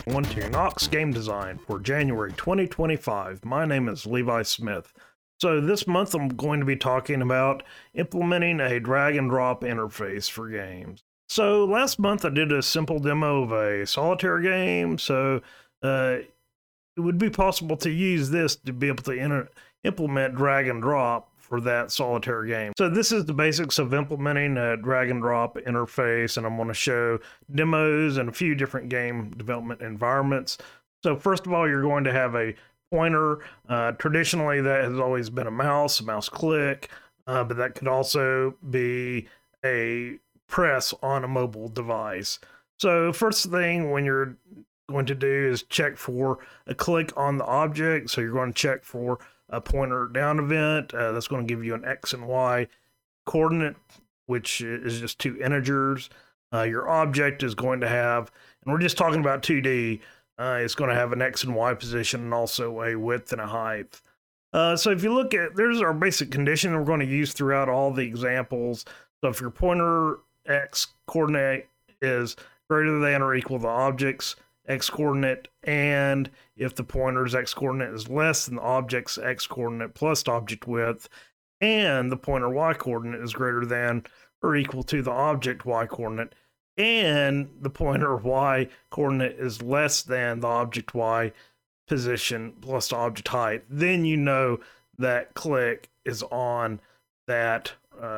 One to Knox Game Design for January 2025. My name is Levi Smith. So this month I'm going to be talking about implementing a drag and drop interface for games. So last month I did a simple demo of a solitaire game, so it would be possible to use this to be able to implement drag and drop for that solitaire game. So this is the basics of implementing a drag and drop interface, and I'm going to show demos and a few different game development environments. So first of all, you're going to have a pointer. Traditionally, that has always been a mouse click, but that could also be a press on a mobile device. So first thing when you're going to do is check for a click on the object. So you're going to check for a pointer down event. That's going to give you an X and Y coordinate, which is just two integers. Your object is going to have, and we're just talking about 2D, it's going to have an X and Y position and also a width and a height. So if you look at, there's our basic condition we're going to use throughout all the examples. So if your pointer X coordinate is greater than or equal to the object's X coordinate, and if the pointer's X coordinate is less than the object's X coordinate plus the object width, and the pointer Y coordinate is greater than or equal to the object Y coordinate, and the pointer Y coordinate is less than the object Y position plus the object height, then you know that click is on that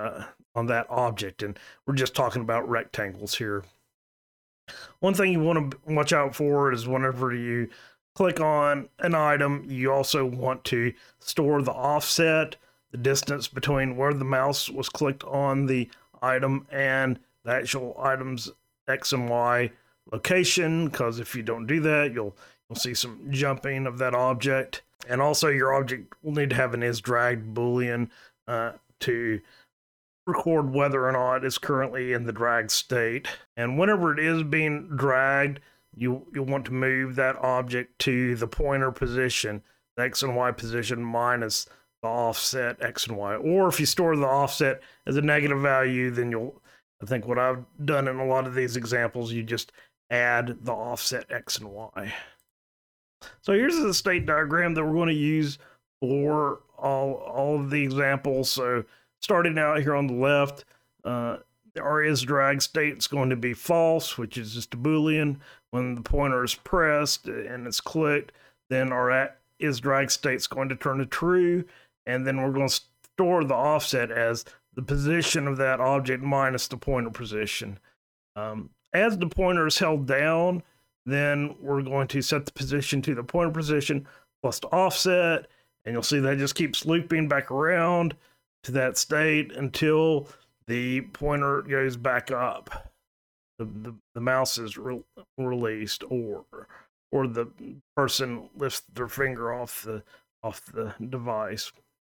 object. And we're just talking about rectangles here. One thing you want to watch out for is whenever you click on an item, you also want to store the offset, the distance between where the mouse was clicked on the item and the actual item's X and Y location, because if you don't do that, you'll see some jumping of that object. And also your object will need to have an isDragged boolean to record whether or not it's currently in the drag state. And whenever it is being dragged, you'll want to move that object to the pointer position, the X and Y position minus the offset X and Y. Or if you store the offset as a negative value, then I think what I've done in a lot of these examples, you just add the offset X and Y. So here's the state diagram that we're going to use for all of the examples. So starting out here on the left, our isDrag state is going to be false, which is just a boolean. When the pointer is pressed and it's clicked, then our isDrag state is going to turn to true, and then we're going to store the offset as the position of that object minus the pointer position. As the pointer is held down, then we're going to set the position to the pointer position plus the offset, and you'll see that just keeps looping back around to that state until the pointer goes back up. The mouse is released, or the person lifts their finger off the device.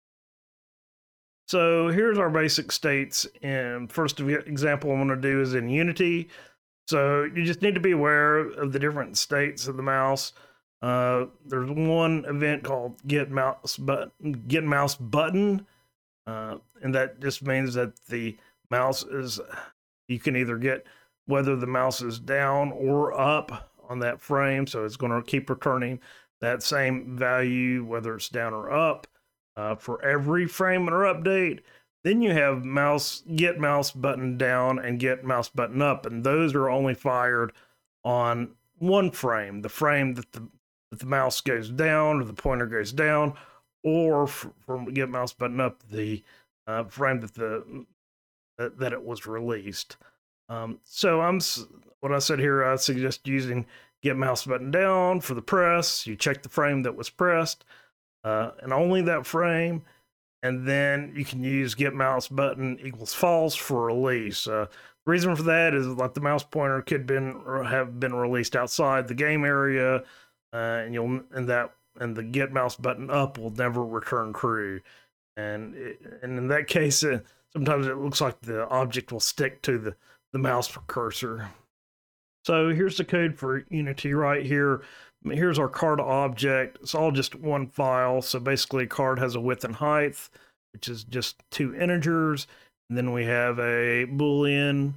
So here's our basic states. And first example I'm going to do is in Unity. So you just need to be aware of the different states of the mouse. There's one event called get mouse button. And that just means that the mouse is, you can either get whether the mouse is down or up on that frame. So it's going to keep returning that same value, whether it's down or up, for every frame in our update. Then you have get mouse button down and get mouse button up. And those are only fired on one frame, the frame that the mouse goes down or the pointer goes down, or from get mouse button up, the frame that it was released. So what I said here, I suggest using get mouse button down for the press. You check the frame that was pressed, and only that frame, and then you can use get mouse button equals false for release. The reason for that is like the mouse pointer could have been released outside the game area, and the get mouse button up will never return true. And in that case, sometimes it looks like the object will stick to the mouse cursor. So here's the code for Unity right here. Here's our card object. It's all just one file. So basically a card has a width and height, which is just two integers. And then we have a Boolean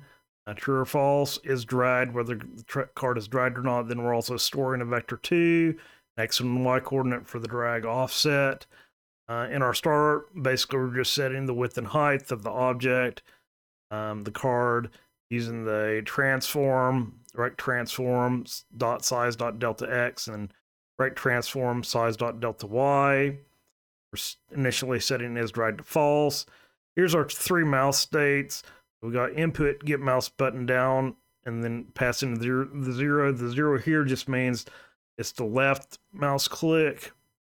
True or false, is dragged, whether the card is dragged or not. Then we're also storing a vector 2, x and y coordinate for the drag offset. In our start, basically we're just setting the width and height of the object, the card, using the transform, right transform dot size dot delta x, and right transform size dot delta y. We're initially setting is dragged to false. Here's our 3 mouse states. We got input, get mouse button down, and then passing the zero. The zero here just means it's the left mouse click.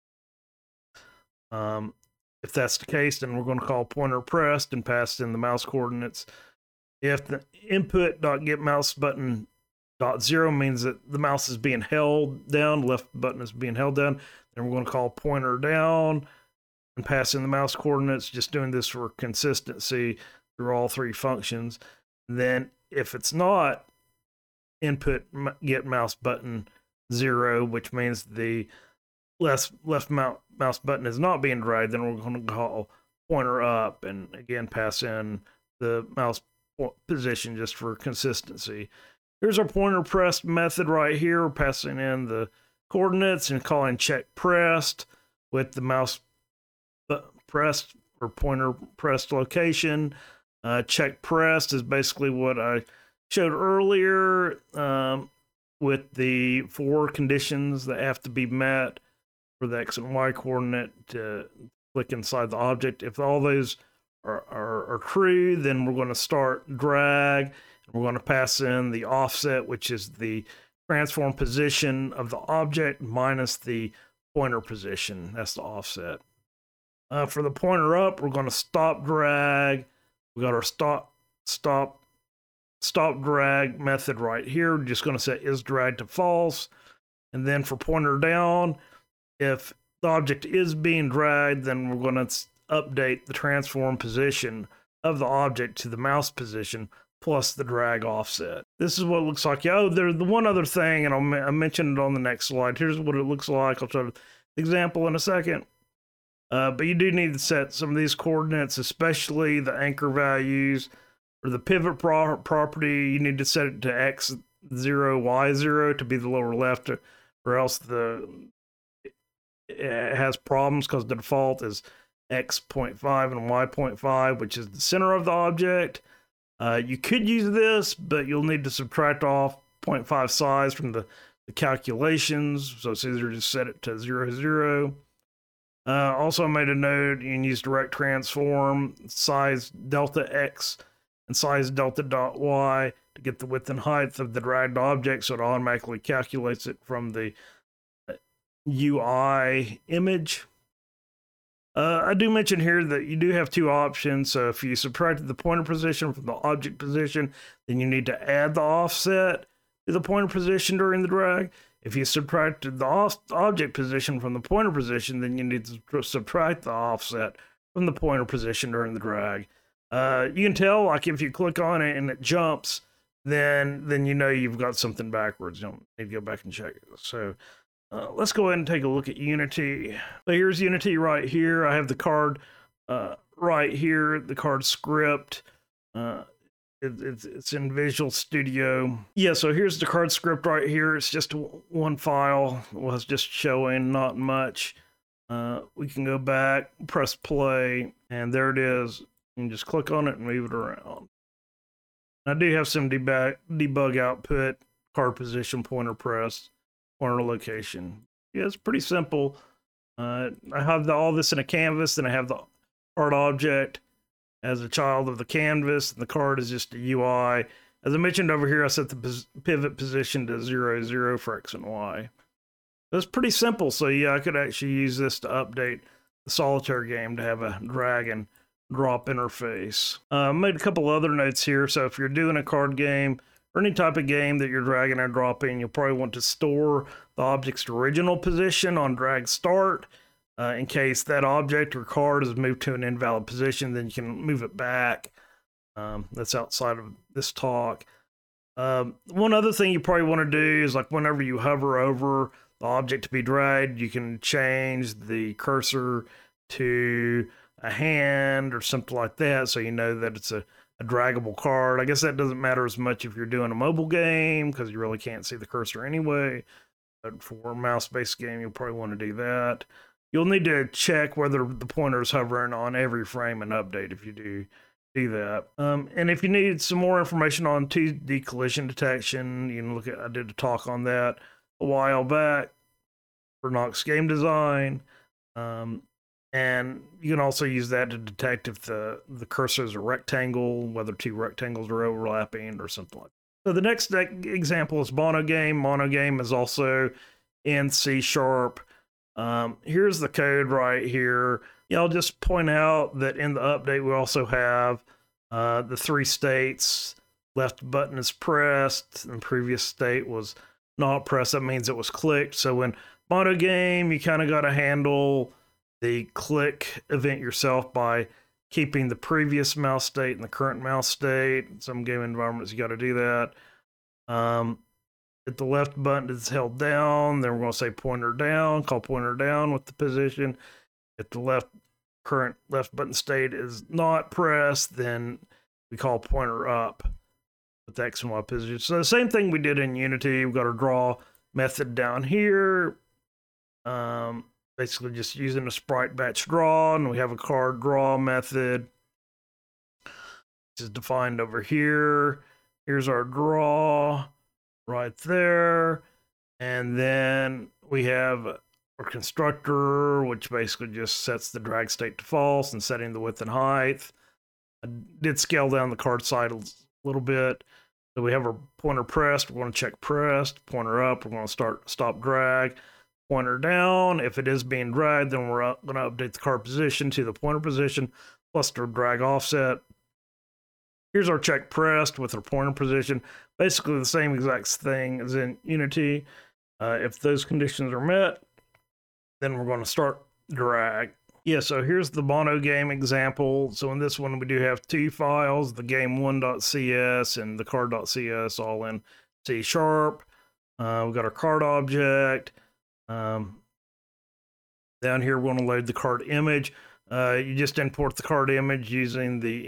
If that's the case, then we're going to call pointer pressed and pass in the mouse coordinates. If the input dot get mouse button dot 0 means that the mouse is being held down, left button is being held down, then we're going to call pointer down and pass in the mouse coordinates, just doing this for consistency through all 3 functions. Then if it's not input get mouse button 0, which means the left mouse button is not being dragged, then we're going to call pointer up and again pass in the mouse position just for consistency. Here's our pointer pressed method right here. We're passing in the coordinates and calling check pressed with the mouse pressed or pointer pressed location. Check pressed is basically what I showed earlier with the 4 conditions that have to be met for the x and y coordinate to click inside the object. If all those are true, then we're going to start drag. We're going to pass in the offset, which is the transform position of the object minus the pointer position. That's the offset. For the pointer up, we're going to stop drag. We got our stop drag method right here. We're just going to set is drag to false. And then for pointer down, if the object is being dragged, then we're going to update the transform position of the object to the mouse position plus the drag offset. This is what it looks like. Oh, there's the one other thing, and I mentioned it on the next slide. Here's what it looks like. I'll show an example in a second. But you do need to set some of these coordinates, especially the anchor values or the pivot property. You need to set it to x0, y0 to be the lower left, or else it has problems because the default is x.5 and y.5, which is the center of the object. You could use this, but you'll need to subtract off 0.5 size from the calculations, so it's easier to set it to 0, 0. Also, I made a note, you can use direct transform, size delta x and size delta dot y to get the width and height of the dragged object, so it automatically calculates it from the UI image. I do mention here that you do have 2 options. So if you subtracted the pointer position from the object position, then you need to add the offset to the pointer position during the drag. If you subtracted the object position from the pointer position, then you need to subtract the offset from the pointer position during the drag. You can tell, like if you click on it and it jumps, then you know you've got something backwards. You don't need to go back and check it. So let's go ahead and take a look at Unity. So here's Unity right here. I have the card right here, the card script. It's in Visual Studio. Yeah, so here's the card script right here. It's just one file. It was just showing, not much. We can go back, press play, and there it is. You can just click on it and move it around. I do have some debug output, card position, pointer press, pointer location. Yeah, it's pretty simple. I have all this in a canvas, and I have the card object as a child of the canvas, and the card is just a UI. As I mentioned over here, I set the pivot position to 0, 0 for X and Y. That's pretty simple. So yeah, I could actually use this to update the solitaire game to have a drag and drop interface. I made a couple other notes here. So if you're doing a card game or any type of game that you're dragging and dropping, you'll probably want to store the object's original position on drag start. In case that object or card is moved to an invalid position, then you can move it back. That's outside of this talk. One other thing you probably want to do is, like, whenever you hover over the object to be dragged, you can change the cursor to a hand or something like that, so you know that it's a a draggable card. I guess that doesn't matter as much if you're doing a mobile game because you really can't see the cursor anyway. But for a mouse-based game, you'll probably want to do that. You'll need to check whether the pointer is hovering on every frame and update if you do that. And if you need some more information on 2D collision detection, you can look at, I did a talk on that a while back for Nox Game Design. And you can also use that to detect if the cursor is a rectangle, whether two rectangles are overlapping or something like that. So the next example is Monogame. Monogame is also in C#. Here's the code right here. Yeah, I'll just point out that in the update we also have the 3 states. Left button is pressed, and previous state was not pressed. That means it was clicked. So in Monogame, you kind of got to handle the click event yourself by keeping the previous mouse state and the current mouse state. In some game environments, you got to do that. If the left button is held down, then we're going to say pointer down, call pointer down with the position. If the current left button state is not pressed, then we call pointer up with X and Y position. So the same thing we did in Unity. We've got our draw method down here. Basically just using a sprite batch draw, and we have a card draw method. This is defined over here. Here's our draw right there. And then we have our constructor, which basically just sets the drag state to false and setting the width and height. I did scale down the card side a little bit. So we have our pointer pressed. We're going to check pressed. Pointer up. We're going to stop drag. Pointer down. If it is being dragged, then we're going to update the card position to the pointer position plus the drag offset. Here's our check pressed with our pointer position. Basically the same exact thing as in Unity. If those conditions are met, then we're going to start drag. Yeah, so here's the Monogame example. So in this one, we do have 2 files, the game1.cs and the card.cs, all in C#. We've got our card object. Down here, we're going to load the card image. You just import the card image using the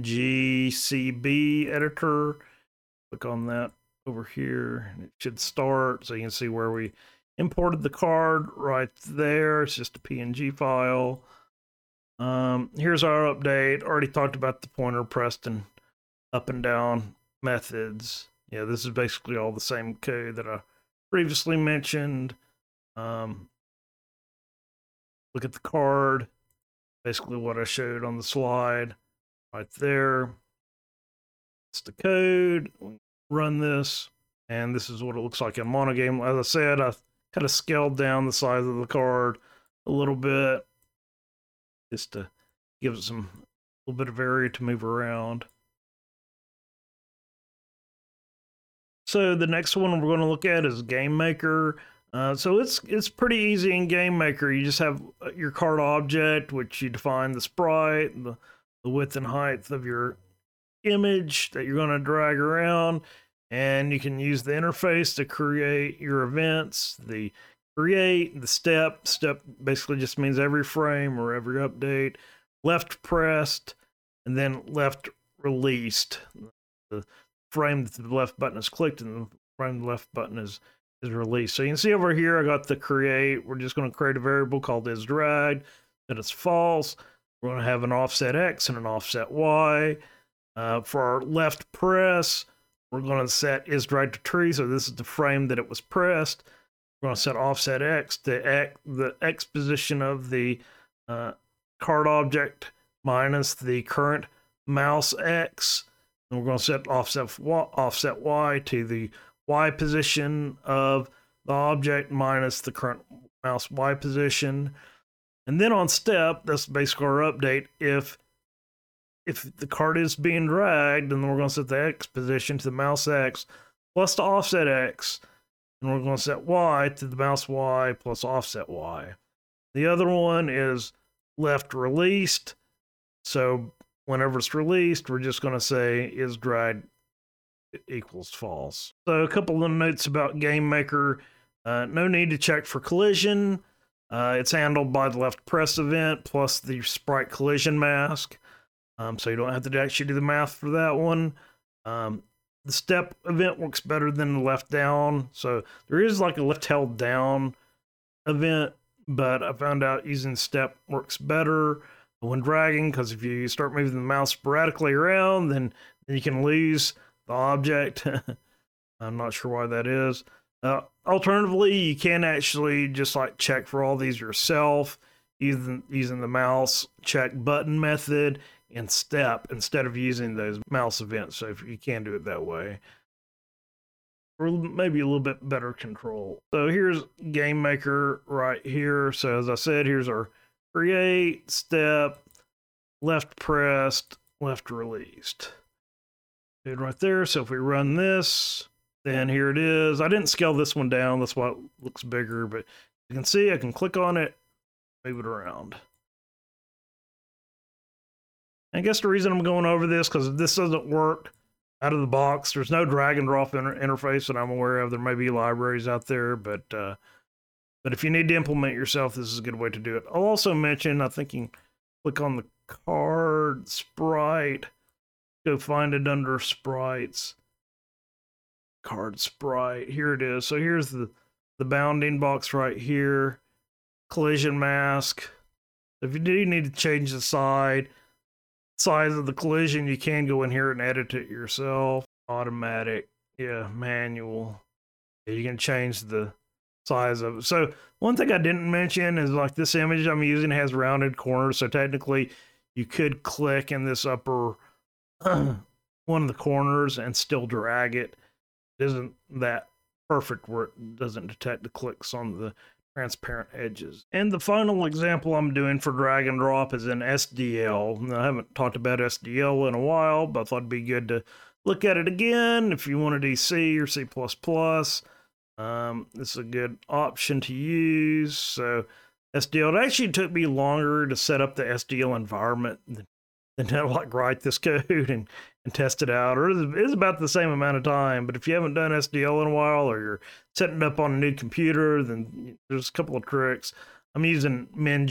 MGCB editor. Click on that over here, and it should start. So you can see where we imported the card right there. It's just a PNG file. Here's our update. Already talked about the pointer pressed and up and down methods. Yeah, this is basically all the same code that I previously mentioned. Look at the card. Basically what I showed on the slide right there. It's the code. Run this, and this is what it looks like in Monogame. As I said, I kind of scaled down the size of the card a little bit just to give it a little bit of area to move around. So the next one we're going to look at is Game Maker. So it's pretty easy in Game Maker. You just have your card object, which you define the sprite, the width and height of your image that you're going to drag around, and you can use the interface to create your events. The create, the step basically just means every frame or every update. Left pressed, and then left released. The frame that the left button is clicked, and the frame the left button is released. So you can see over here, I got the create. We're just going to create a variable called isDrag that is false. We're going to have an offset X and an offset Y. For our left press, we're going to set isDrag to tree. So this is the frame that it was pressed. We're going to set offset X to the X position of the card object minus the current mouse X. And we're going to set offset Y to the Y position of the object minus the current mouse Y position. And then on step, that's basically our update. If the card is being dragged, then we're going to set the X position to the mouse X plus the offset X. And we're going to set Y to the mouse Y plus offset Y. The other one is left released. So whenever it's released, we're just going to say isDrag equals false. So a couple of notes about Game Maker. No need to check for collision. It's handled by the left press event plus the sprite collision mask. So you don't have to actually do the math for that one. The step event works better than the left down. So there is like a left held down event, but I found out using step works better when dragging, because if you start moving the mouse sporadically around, then you can lose the object. I'm not sure why that is. Alternatively, you can actually just like check for all these yourself using the mouse check button method and step instead of using those mouse events. So if you can do it that way, or maybe a little bit better control. So here's Game Maker right here. So as I said, here's our create, step, left pressed, left released. Good right there. So if we run this, then here it is. I didn't scale this one down. That's why it looks bigger, but you can see I can click on it, move it around. I guess the reason I'm going over this, because this doesn't work out of the box. There's no drag and drop interface that I'm aware of. There may be libraries out there, but if you need to implement yourself, this is a good way to do it. I'll also mention, I think you can click on the card sprite, go find it under sprites. Card sprite, here it is. So here's the bounding box right here, collision mask. If you do need to change the size of the collision, you can go in here and edit it yourself. Automatic, yeah, manual. You can change the size of it. So one thing I didn't mention is like this image I'm using has rounded corners. So technically you could click in this upper one of the corners and still drag it. It isn't that perfect where it doesn't detect the clicks on the transparent edges. And the final example I'm doing for drag and drop is in SDL. Now, I haven't talked about SDL in a while, but I thought it'd be good to look at it again if you want to do C or C++. This is a good option to use. So SDL, it actually took me longer to set up the SDL environment than to like write this code and test it out, or it's about the same amount of time. But if you haven't done SDL in a while, or you're setting it up on a new computer, then there's a couple of tricks. I'm using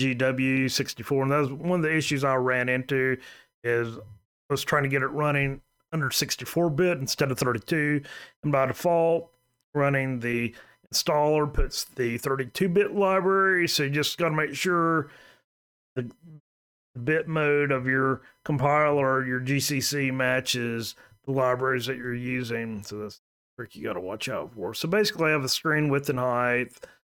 MinGW64, and that was one of the issues I ran into. Is I was trying to get it running under 64-bit instead of 32, and by default, running the installer puts the 32-bit library. So you just got to make sure the bit mode of your compiler, your GCC, matches the libraries that you're using. So that's a trick you got to watch out for. So basically I have a screen width and height.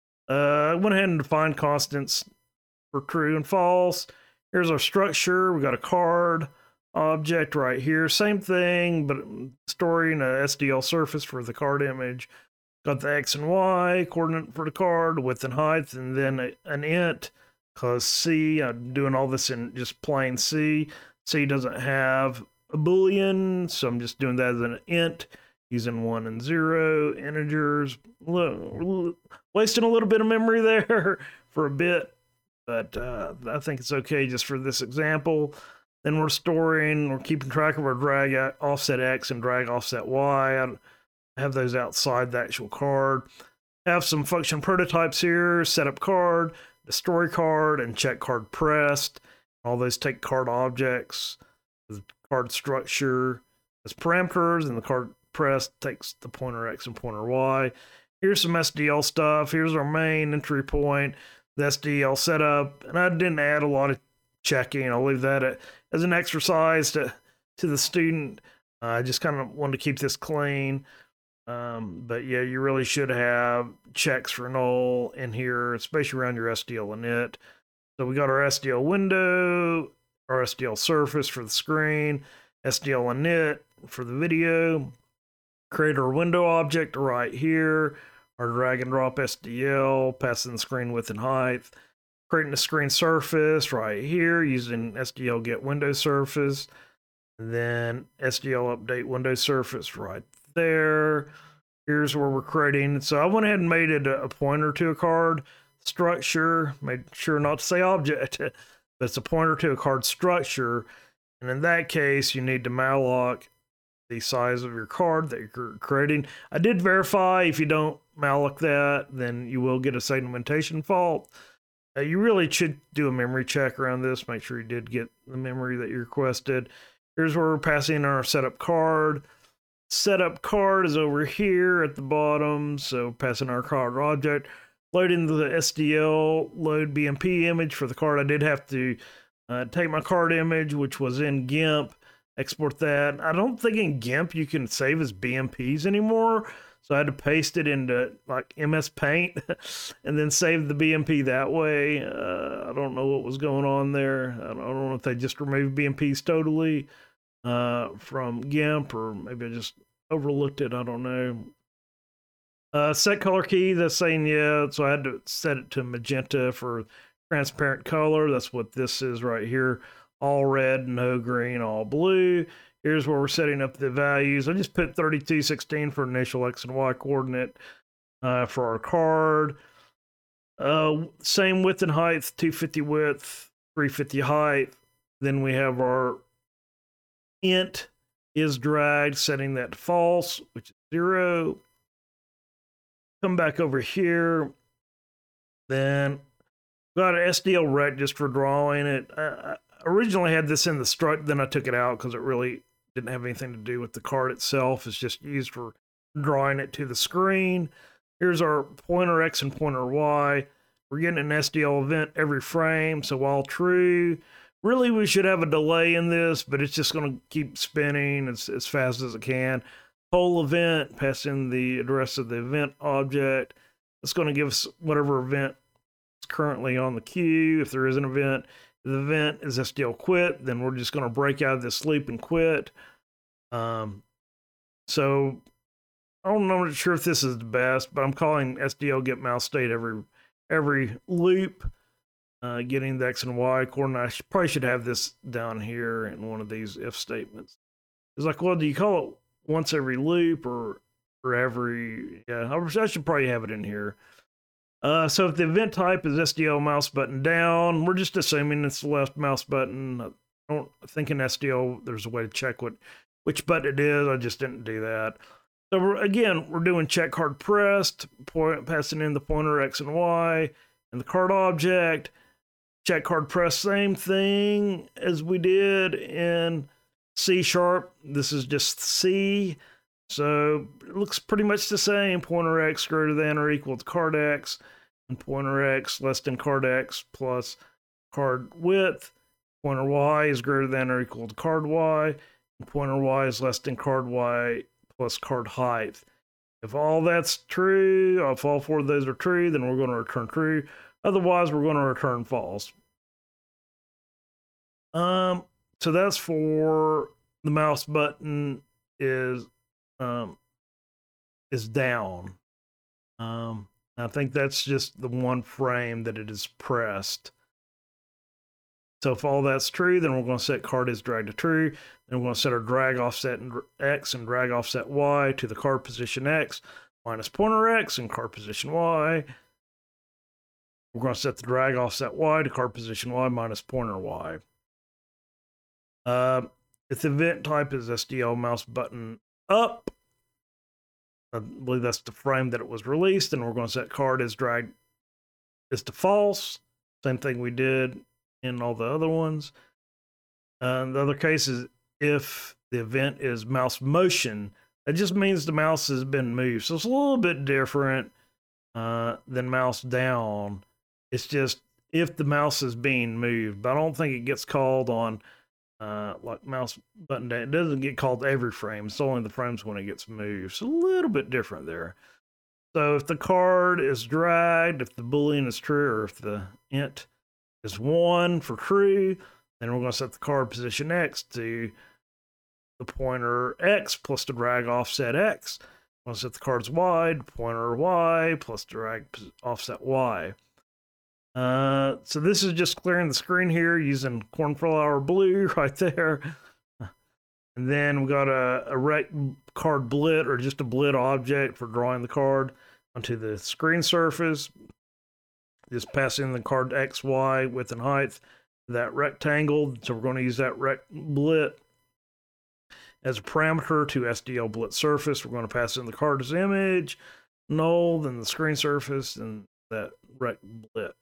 I went ahead and defined constants for true and false. Here's our structure. We got a card object right here. Same thing, but storing a SDL surface for the card image. Got the X and Y coordinate for the card, width and height, and then an int. Because C, I'm doing all this in just plain C. C doesn't have a Boolean, so I'm just doing that as an int, using 1 and 0 integers. Wasting a little bit of memory there for a bit, but I think it's okay just for this example. Then we're keeping track of our drag offset X and drag offset Y. I have those outside the actual card. Have some function prototypes here, setup card, destroy card, and check card pressed. All those take card objects, the card structure as parameters, and the card pressed takes the pointer X and pointer Y. Here's some SDL stuff. Here's our main entry point, the SDL setup, and I didn't add a lot of checking. I'll leave that as an exercise to the student. I just kind of wanted to keep this clean. But yeah, you really should have checks for null in here, especially around your SDL init. So we got our SDL window, our SDL surface for the screen, SDL init for the video, create our window object right here, our drag and drop SDL, passing the screen width and height, creating a screen surface right here using SDL get window surface, and then SDL update window surface right there. Here's where we're creating. So I went ahead and made it a pointer to a card structure, made sure not to say object, but it's a pointer to a card structure. And in that case, you need to malloc the size of your card that you're creating. I did verify if you don't malloc that, then you will get a segmentation fault. You really should do a memory check around this. Make sure you did get the memory that you requested. Here's where we're passing our setup card. Setup card is over here at the bottom. So passing our card object. Load into the SDL, load BMP image for the card. I did have to take my card image, which was in GIMP, export that. I don't think in GIMP you can save as BMPs anymore. So I had to paste it into like MS Paint and then save the BMP that way. I don't know what was going on there. I don't know if they just removed BMPs totally from GIMP, or maybe I just overlooked it. I don't know. Set color key, that's saying yeah. So I had to set it to magenta for transparent color. That's what this is right here. All red, no green, all blue. Here's where we're setting up the values. I just put 3216 for initial X and Y coordinate for our card. Same width and height, 250 width, 350 height. Then we have our int is dragged, setting that to false, which is 0. Come back over here. Then got an SDL rect just for drawing it. I originally had this in the strut, then I took it out because it really didn't have anything to do with the card itself. It's just used for drawing it to the screen. Here's our pointer X and pointer Y. We're getting an SDL event every frame, so while true, really we should have a delay in this, but it's just going to keep spinning as fast as it can. Poll event, pass in the address of the event object. It's going to give us whatever event is currently on the queue, if there is an event. If the event is SDL quit, then we're just going to break out of this loop and quit. So I'm not sure if this is the best, but I'm calling SDL get mouse state every loop, getting the X and Y coordinate. I probably should have this down here in one of these if statements. It's like, well, do you call it once every loop or every? Yeah, I should probably have it in here. So if the event type is SDL mouse button down, we're just assuming it's the left mouse button. I don't think in SDL there's a way to check which button it is. I just didn't do that. So we're doing check card pressed, passing in the pointer X and Y and the card object. Check card press, same thing as we did in C#. This is just C. So it looks pretty much the same. Pointer X greater than or equal to card X, and pointer X less than card X plus card width. Pointer Y is greater than or equal to card Y, and pointer Y is less than card Y plus card height. If all that's true, if all four of those are true, then we're going to return true. Otherwise, we're going to return false. So that's for the mouse button is down. I think that's just the one frame that it is pressed. So if all that's true, then we're going to set card is drag to true. Then we're going to set our drag offset X and drag offset Y to the card position X minus pointer X and card position Y. We're going to set the drag offset Y to card position Y minus pointer Y. If the event type is SDL mouse button up, I believe that's the frame that it was released, and we're going to set card is drag is to false. Same thing we did in all the other ones. The other case is if the event is mouse motion, that just means the mouse has been moved. So it's a little bit different than mouse down. It's just if the mouse is being moved, but I don't think it gets called on like mouse button down. It doesn't get called every frame. It's only the frames when it gets moved. It's a little bit different there. So if the card is dragged, if the boolean is true, or if the int is 1 for true, then we're going to set the card position X to the pointer X plus the drag offset X. We're going to set the cards Y to pointer Y plus drag offset Y. So this is just clearing the screen here using cornflower blue right there. And then we got a rect card blit, or just a blit object for drawing the card onto the screen surface. Just passing the card X, Y, width and height, that rectangle. So we're going to use that rect blit as a parameter to SDL blit surface. We're going to pass in the card's image, null, then the screen surface, and that rect blit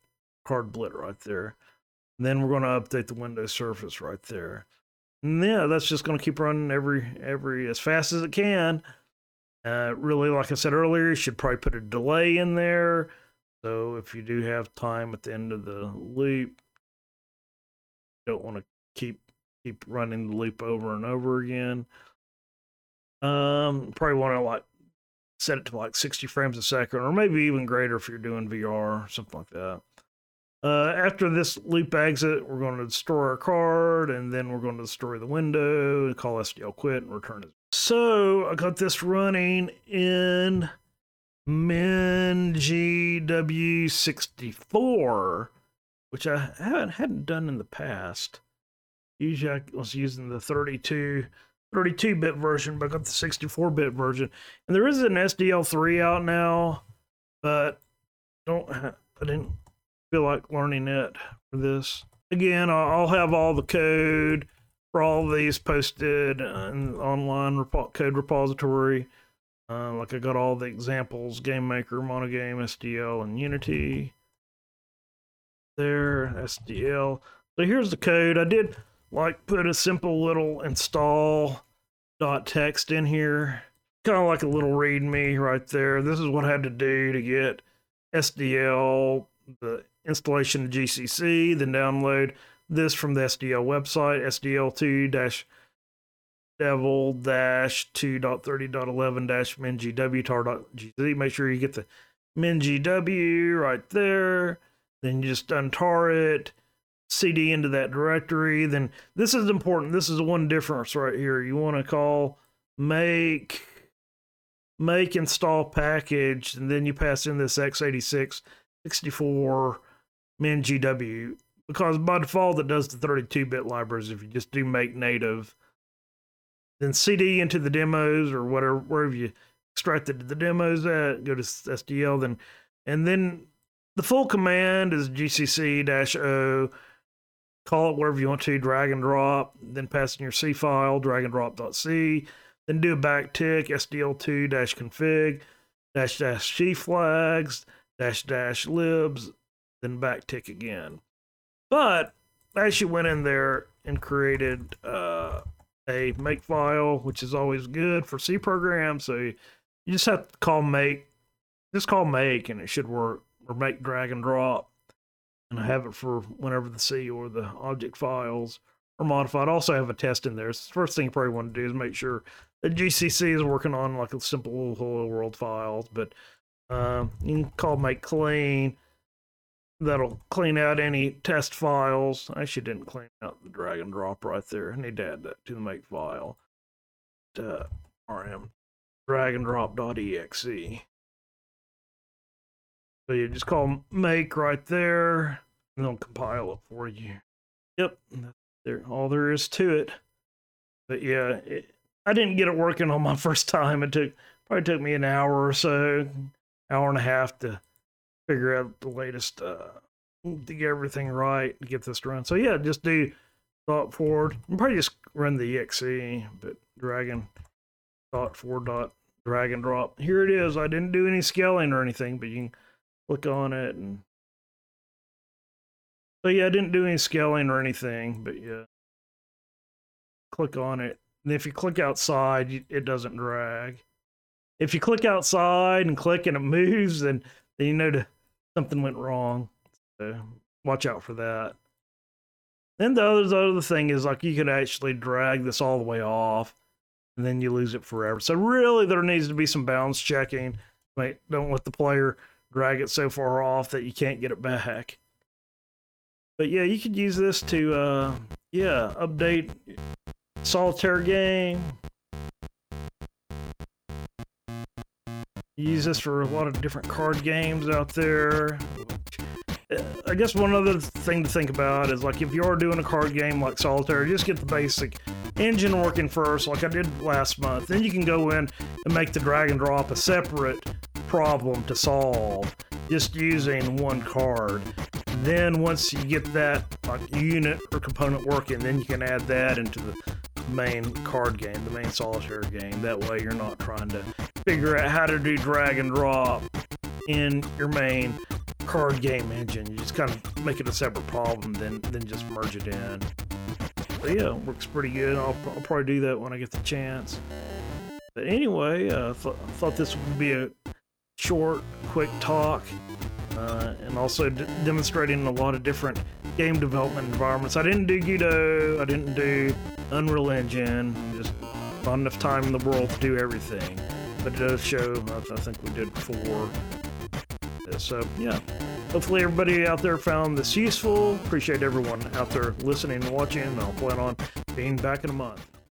card blit right there. And then we're going to update the Windows Surface right there. And yeah, that's just going to keep running every as fast as it can. Really, like I said earlier, you should probably put a delay in there. So if you do have time at the end of the loop, you don't want to keep running the loop over and over again. Probably want to like set it to like 60 frames a second, or maybe even greater if you're doing VR or something like that. After this loop exit, we're going to destroy our card, and then we're going to destroy the window and call SDL quit and return it. So I got this running in MinGW64, which I hadn't done in the past. Usually I was using the 32-bit version, but I got the 64-bit version. And there is an SDL3 out now, but I didn't feel like learning it for this. Again, I'll have all the code for all of these posted in the online code repository. Like I got all the examples, GameMaker, Monogame, SDL, and Unity. There, SDL. So here's the code. I did like put a simple little install.txt in here. Kind of like a little readme right there. This is what I had to do to get SDL, the installation of GCC, then download this from the SDL website, SDL2-devil-2.30.11-mingw-tar.gz. Make sure you get the mingw right there. Then you just untar it, CD into that directory. Then this is important. This is one difference right here. You want to call make install package, and then you pass in this x86 64 mingw, because by default it does the 32-bit libraries if you just do make native. Then CD into the demos or wherever you extracted the demos at, go to SDL, and then the full command is gcc-o, call it wherever you want to, drag and drop, then pass in your C file, drag and drop.c, then do a backtick, SDL2-config, --g flags, --libs, then backtick again. But I actually went in there and created a make file, which is always good for C programs. So you just have to call make, and it should work, or make drag and drop. And I have it for whenever the C or the object files are modified. I also have a test in there. So the first thing you probably want to do is make sure that GCC is working on like a simple little hello world files. But you can call make clean. That'll clean out any test files. I actually didn't clean out the drag and drop right there. I need to add that to the make file. RM drag and drop.exe. So you just call make right there, and they'll compile it for you. Yep, that's all there is to it. But yeah, I didn't get it working on my first time. It probably took me an hour or so, hour and a half to figure out the latest to get everything right, to get this to run. So yeah, just do dot forward. You probably just run the exe, but dot forward drag and drop. Here it is. I didn't do any scaling or anything, but you can click on it, and so yeah, I didn't do any scaling or anything, but yeah, click on it. And if you click outside, it doesn't drag. If you click outside and click and it moves, then you know something went wrong. So watch out for that. Then the other thing is, like, you could actually drag this all the way off, and then you lose it forever. So really, there needs to be some balance checking. Like, don't let the player drag it so far off that you can't get it back. But yeah, you could use this to update solitaire game. Use this for a lot of different card games out there. I guess one other thing to think about is, like, if you are doing a card game like solitaire, just get the basic engine working first, like I did last month. Then you can go in and make the drag and drop a separate problem to solve, just using one card. Then once you get that like unit or component working, then you can add that into the main card game, the main solitaire game. That way you're not trying to figure out how to do drag and drop in your main card game engine. You just kind of make it a separate problem, then just merge it in. But yeah, it works pretty good. I'll probably do that when I get the chance. But anyway, I thought this would be a short, quick talk, and also demonstrating a lot of different game development environments. I didn't do Godot, I didn't do Unreal Engine, just not enough time in the world to do everything. But it does show, I think we did before. So yeah, hopefully everybody out there found this useful. Appreciate everyone out there listening and watching, and I'll plan on being back in a month.